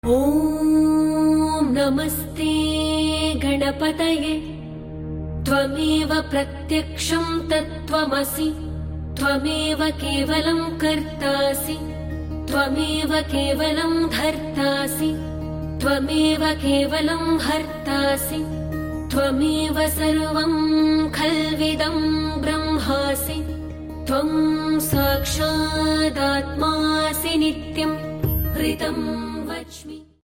ॐ नमस्ते गणपतये। त्वमेव प्रत्यक्षं तत्त्वमसि, त्वमेव केवलं कर्तासि, त्वमेव केवलं धर्तासि, त्वमेव केवलं हर्तासि, त्वमेव सर्वं खल्विदं ब्रह्मासि, त्वं साक्षादात्मासि नित्यं हृतम्।